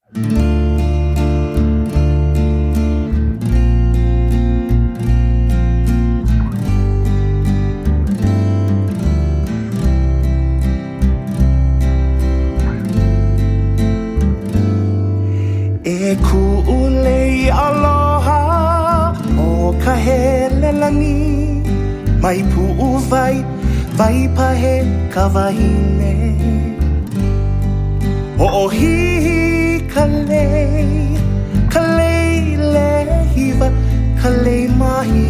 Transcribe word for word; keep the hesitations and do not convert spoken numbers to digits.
E ku'ulei aloha o ka helelani mai pu'u vai vai pahe ka wahine ho'ohihi ka lei ka lei lehiwa ka lei mahi